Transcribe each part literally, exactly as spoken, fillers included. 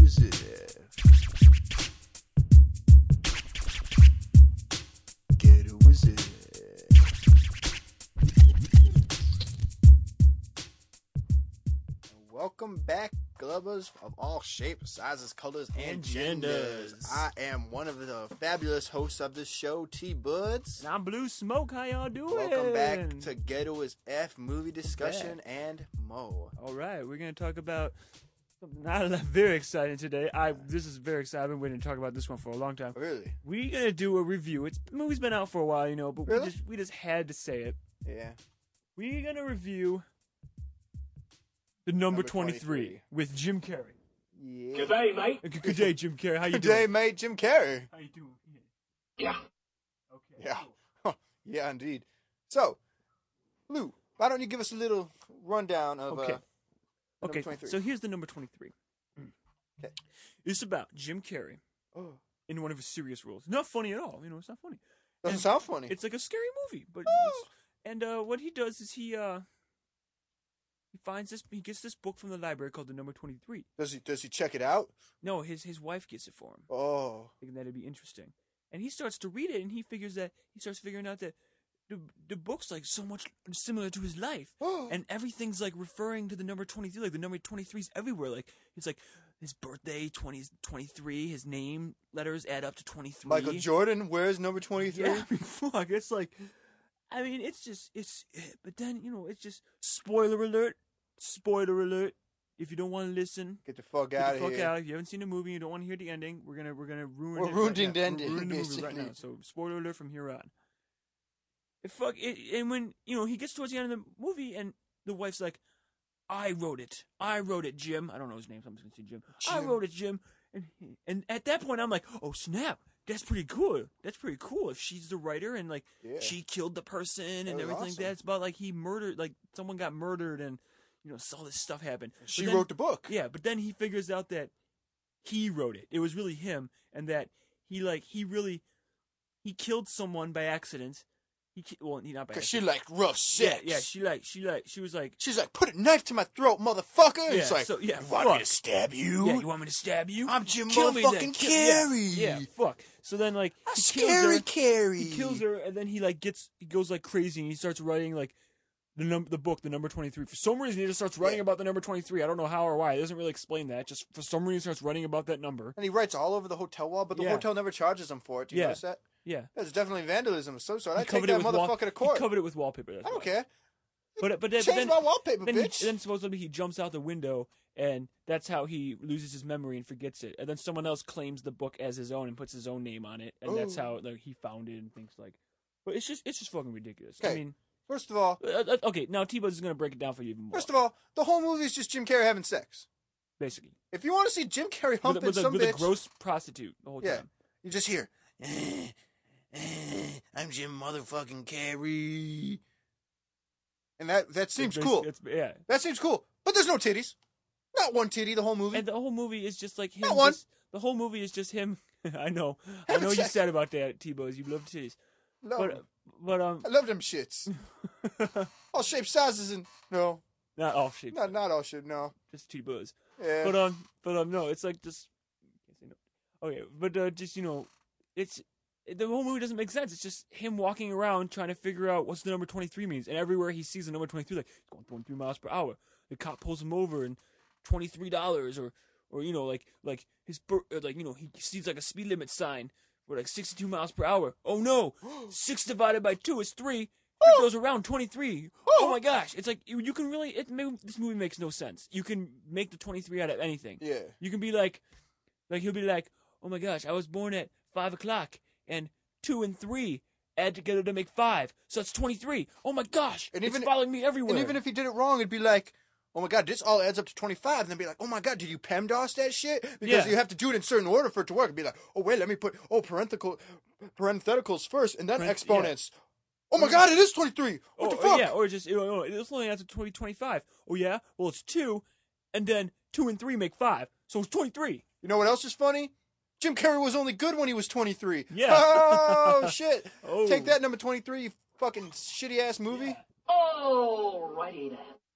is it? Ghetto is it? Welcome back, glubbers of all shapes, sizes, colors, and, And genders. genders. I am one of the fabulous hosts of this show, T-Buds. And I'm Blue Smoke. How y'all doing? Welcome back to Ghetto is F movie discussion and mo. All right, we're gonna talk about something not very exciting today. I this is very exciting. I've been waiting to talk about this one for a long time. Really? We're gonna do a review. It's the movie's been out for a while, you know, but Really? we just we just had to say it. Yeah. We're gonna review the number, Number twenty-three, twenty-three. with Jim Carrey. Yeah. Good day, mate. Uh, Good good day, Jim Carrey. How you Good doing? day, mate. Jim Carrey. How you doing? Yeah. Okay. Yeah. cool. Huh. Yeah, indeed. So, Lou, why don't you give us a little rundown of Okay. uh, number Okay. twenty-three? So here's the number twenty-three. Okay. It's about Jim Carrey Oh, in one of his serious roles. Not funny at all. You know, it's not funny. doesn't And sound funny. It's like a scary movie, but Oh. it's, and uh, what he does is he uh he finds this he gets this book from the library called The Number twenty-three. Does he does he check it out? No, his his wife gets it for him, Oh, thinking that'd be interesting. And he starts to read it, and he figures that he starts figuring out that the the book's like so much similar to his life, and everything's like referring to the number twenty-three. Like the number twenty-three's everywhere. Like it's like his birthday, twenty, twenty-three, his name letters add up to twenty-three. Michael Jordan, where's number twenty-three? Yeah, I mean, fuck. It's like, I mean, it's just, it's, but then, you know, it's just, spoiler alert, spoiler alert. If you don't want to listen, Get the fuck get out the of fuck here. out. If you haven't seen the movie, you don't want to hear the ending, we're gonna, we're gonna ruin We're it. ruining right the now. ending, We're ruining the movie right basically. now. So, spoiler alert from here on. It fuck, it, and when, you know, he gets towards the end of the movie, and the wife's like, I wrote it. I wrote it, Jim. I don't know his name, so I'm just gonna say Jim. I Jim. wrote it, Jim. And, and at that point, I'm like, oh, snap. That's pretty cool. That's pretty cool. If she's the writer and, like, Yeah. she killed the person and That was everything like awesome. that. It's about, like, he murdered, like, someone got murdered and, you know, all this stuff happened. But She then- wrote the book. Yeah, but then he figures out that he wrote it. It was really him, and that he, like, he really, he killed someone by accident. He, ki- well, he not by Cause she accident. like rough sex. Yeah, yeah, she, like, she, like, she was like, She's like, put a knife to my throat, motherfucker. And Yeah, it's like, so, yeah, you want me fuck. to stab you? yeah, you want me to stab you? I'm Jim Kill me then. motherfucking Kill- yeah, Carrey. Yeah, fuck. So then, like, I'm he kills scary her. Carrey. He kills her, and then he like gets he goes like crazy, and he starts writing like the number the book, the number twenty three. For some reason, he just starts writing Yeah. about the number twenty three. I don't know how or why. It doesn't really explain that. Just for some reason, he starts writing about that number. And he writes all over the hotel wall, but the Yeah. hotel never charges him for it. Do you Yeah. notice that? Yeah, That's definitely vandalism of some sort. he I take that with motherfucker wall- to court. He covered it with wallpaper. That's I don't why. care. But but then, but Change then, my wallpaper, then, bitch. he, then supposedly he jumps out the window, and that's how he loses his memory and forgets it. And then someone else claims the book as his own and puts his own name on it, and that's Ooh. how like he found it and things like. But it's just it's just fucking ridiculous. I Okay. mean, First of all, uh, uh, okay, now T-Buzz is gonna break it down for you even more. first of all, the whole movie is just Jim Carrey having sex. basically. If you want to see Jim Carrey With, humping a- with, a, some with bitch, a gross prostitute the whole yeah, time. you just hear, "Eh, eh, I'm Jim motherfucking Carrey. And that, that seems It's cool. basi- It's, yeah. That seems cool. But there's no titties. Not one titty the whole movie. And the whole movie is just like him. Not one. Just, the whole movie is just him. I know. I Having know you sex. said about that, T-Buzz. You love titties. Love But, 'em. but, um, I love them shits. All shapes, sizes, and no, not all shapes. not not all shit. No, Just T-Buzz. yeah. But, um, but, um, no, it's like just, can't say no. Okay, but, uh, just, you know, it's, the whole movie doesn't make sense. It's just him walking around trying to figure out what's the number twenty-three means. And everywhere he sees the number twenty-three, like, he's going twenty-three miles per hour. The cop pulls him over and twenty-three dollars or, or, you know, like, like his, bir- or like, you know, he sees like a speed limit sign for like sixty-two miles per hour. Oh no! Six divided by two is three. It goes around twenty-three. Oh my gosh! It's like, you, you can really, it, this movie makes no sense. You can make the twenty-three out of anything. yeah. You can be like, like he'll be like, oh my gosh, I was born at five o'clock, and two and three add together to make five, so it's twenty-three. Oh my gosh, And it's even- following me everywhere. And even if he did it wrong, it'd be like, oh my god, this all adds up to twenty-five. And then be like, oh my god, did you PEMDAS that shit? Because Yeah. you have to do it in certain order for it to work. It'd be like, oh wait, let me put, oh, parenthetical, parentheticals first, and then Parent- exponents. Oh my god, it is twenty-three. What or, the fuck? Yeah, or just, you know, it's only adds to twenty, twenty-five. Oh yeah, well it's two, and then two and three make five, so it's twenty-three. You know what else is funny? Jim Carrey was only good when he was twenty-three. Yeah. Oh, shit. Oh. Take that, number twenty-three, you fucking shitty ass movie. Alrighty then.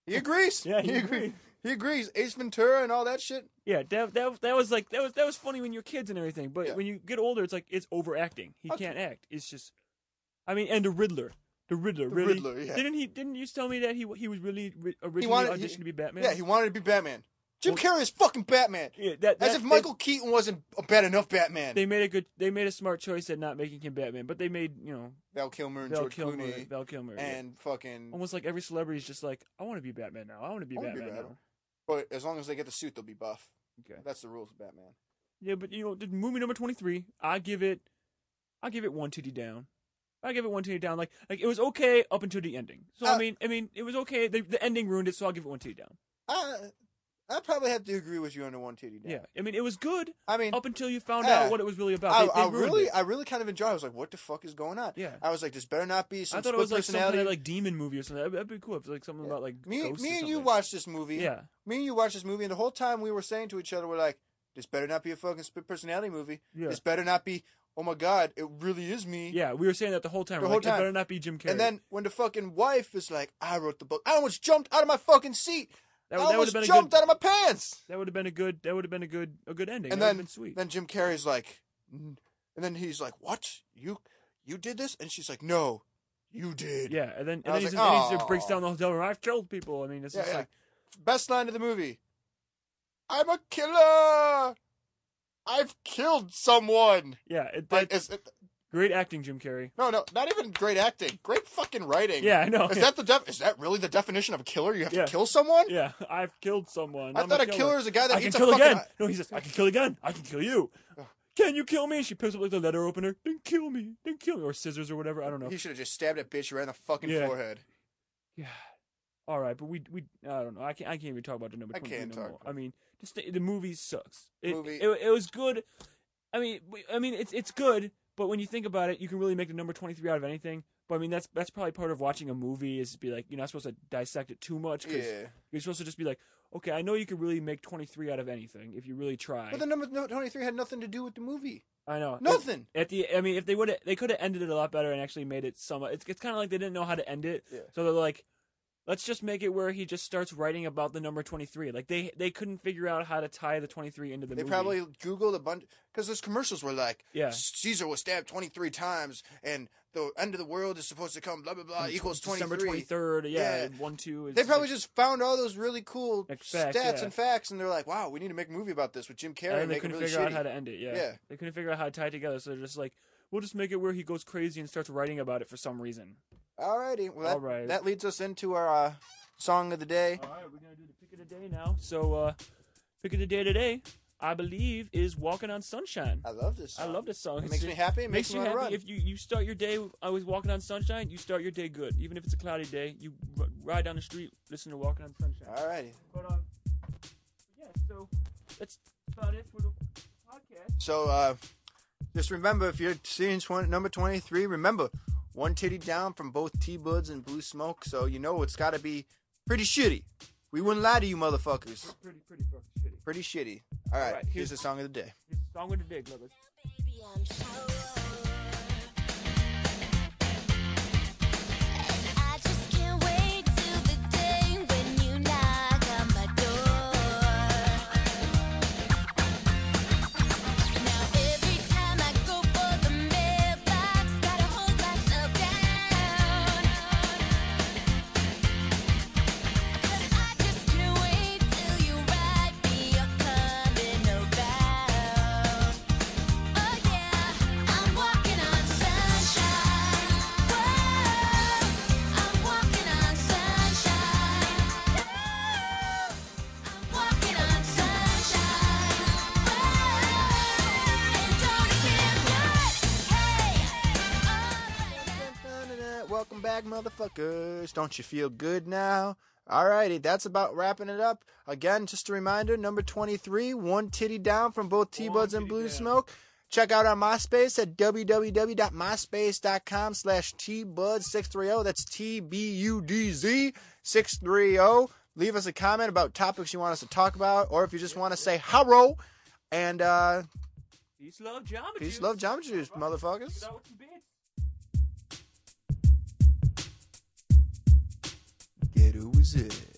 He agrees. Yeah, he he agrees. agrees. He agrees. Ace Ventura and all that shit. Yeah, that, that that was like that was that was funny when you're kids and everything, but Yeah. when you get older, it's like it's overacting. He Okay. can't act. It's just, I mean, and the Riddler, the Riddler, The really. Riddler, yeah. Didn't he? Didn't you tell me that he he was really ri- originally wanted- auditioned he- to be Batman? Yeah, he wanted to be Batman. Jim Well- Carrey is fucking Batman. Yeah, that, As that- if Michael Keaton wasn't a bad enough Batman. They, they made a good. They made a smart choice at not making him Batman, but they made you know Val Kilmer and Val George Kilmer, Clooney Val Kilmer, yeah. and fucking. Almost like every celebrity is just like, I want to be Batman now. I want to be I wanna be Batman Batman. now. But as long as they get the suit, they'll be buff. Okay. That's the rules of Batman. Yeah, but you know, the movie number twenty-three, I give it, I give it one titty down. I give it one titty down. Like, like it was okay up until the ending. So Uh, I mean, I mean, it was okay. The, the ending ruined it, so I'll give it one titty down. I I probably have to agree with you on the one titty down. Yeah, I mean, it was good I mean, up until you found yeah. out what it was really about. I, They, they I ruined really, it. I really kind of enjoyed it. I was like, what the fuck is going on? Yeah. I was like, this better not be some I thought split it was like some personality. kind of like demon movie or something. That'd, that'd be cool if it was like something Yeah. about like me, ghosts me or and you something. watched this movie. Yeah, Me and you watched this movie, and the whole time we were saying to each other, we're like, this better not be a fucking split personality movie. yeah, This better not be, oh my god, it really is me. yeah. We were saying that the whole time. The We're whole like, time. It better not be Jim Carrey. And then when the fucking wife is like, I wrote the book, I almost jumped out of my fucking seat. that, I would- that would almost have been a jumped good. out of my pants. That would have been a good. That would have been a good. A good ending. And that would then, have been sweet. then Jim Carrey's like, "N-" and then he's like, what? You, you did this? And she's like, no, you did. Yeah, and then and I then, was he's, like, and he just "Aw." breaks down the hotel room. I've killed people. I mean, it's Yeah, just yeah. like Best line of the movie. I'm a killer. I've killed someone. yeah, it, Like, that, is it, great acting, Jim Carrey. no, no, not even great acting. Great fucking writing. Yeah, I know. Is that the def- Is that really the definition of a killer? You have Yeah. to kill someone? Yeah, I've killed someone. I I'm thought a killer. killer is a guy that I can eats a kill fucking. again. No, he says I can kill again. I can kill you. Can you kill me? She picks up like the letter opener. Then kill me. Then kill me, or scissors or whatever. I don't know. He should have just stabbed that bitch right in the fucking Yeah. forehead. Yeah. All right, but we we I don't know. I can't I can't even talk about the number I twenty-three can't no talk more. about I mean, just the, the movie sucks. It, Movie- it it was good. I mean, we- I mean it's it's good, but when you think about it, you can really make the number twenty-three out of anything. But I mean, that's that's probably part of watching a movie is to be like you're not supposed to dissect it too much because Yeah. you're supposed to just be like, okay, I know you could really make twenty-three out of anything if you really try. But the number twenty-three had nothing to do with the movie. I know Nothing. At, at the, I mean, if they would, they could have ended it a lot better and actually made it some. It's it's kind of like they didn't know how to end it, Yeah. so they're like, let's just make it where he just starts writing about the number twenty-three. Like they they couldn't figure out how to tie the twenty-three into the They movie. probably Googled a bunch because those commercials were like, Yeah. Caesar was stabbed twenty-three times, and the end of the world is supposed to come. Blah blah blah equals December twenty-three. twenty-third. Yeah, Yeah. one two. It's They probably like, just found all those really cool Like facts, stats yeah. and facts, and they're like, "Wow, we need to make a movie about this with Jim Carrey and and they make it couldn't really figure out shitty." how to end it. Yeah. Yeah. They couldn't figure out how to tie it together. So they're just like, we'll just make it where he goes crazy and starts writing about it for some reason. Alrighty, well that, All right. that leads us into our uh, song of the day. All right, we're gonna do the pick of the day now. So, uh, pick of the day today, I believe, is "Walking on Sunshine." I love this. I Song. love this song. It It's makes just- me happy. It makes makes, you me want to happy run. if you, you start your day. I was walking on sunshine. You start your day good, even if it's a cloudy day. You r- ride down the street, listen to "Walking on Sunshine." Alrighty. But um, yeah. So that's about it for the podcast. So uh, just remember, if you're seeing twenty, number twenty-three, remember one titty down from both T-Buds and Blue Smoke. So you know it's got to be pretty shitty. We wouldn't lie to you, motherfuckers. Pretty, pretty fucking shitty. Pretty shitty. All right, All right, here's here's- the song of the day. It's the song of the day, brothers. Baby, I'm sure. I just can't wait till the day when you knock on my door. Now every time I go for the mailbox, gotta hold myself down. 'Cause I just can't wait till you write me your coming around. Oh yeah, I'm walking on sunshine. Whoa, I'm walking on sunshine. I'm walking on sunshine. Whoa, and don't it feel good? Hey, alright. Welcome back, motherfuckers. Don't you feel good now? Alrighty, that's about wrapping it up. Again, just a reminder, number twenty-three, one titty down from both T-Buds and titty Blue down. Smoke. Check out our MySpace at www.myspace.com slash T-Bud630. That's T B U D Z six thirty. Leave us a comment about topics you want us to talk about, or if you just want to say hello. And, uh, Peace, love, geometry. peace, love, geometry, juice, motherfuckers. Get out with some bits. Ghetto is it.